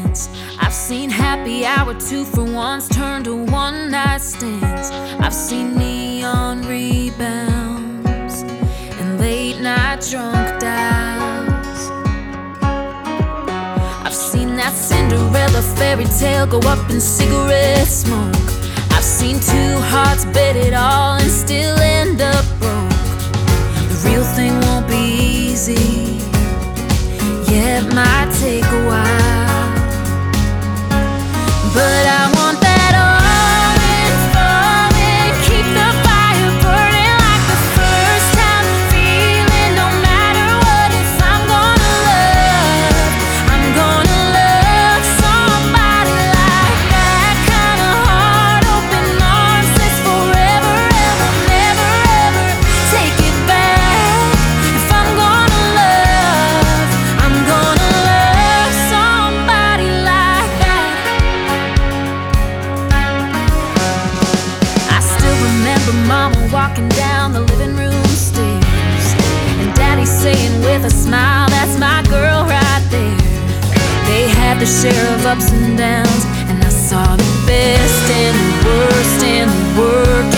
plans. I've seen happy hour 2-for-1s turn to one-night stands. I've seen neon rebounds and late-night drunk dials. I've seen that Cinderella fairy tale go up in cigarette smoke. I've seen two hearts bet it all and still end up broke. The real thing won't be easy, yeah, it might take a while, but I want that orange falling, keep the fire burning like the first time feeling. No matter what else, I'm gonna love somebody like that. Kind of heart, open arms, says forever, ever, never, ever take it back. If I'm gonna love, I'm gonna love somebody like that. I still remember Mama walking down the living room stairs and Daddy saying with a smile, that's my girl right there. They had their share of ups and downs, and I saw the best and the worst and the work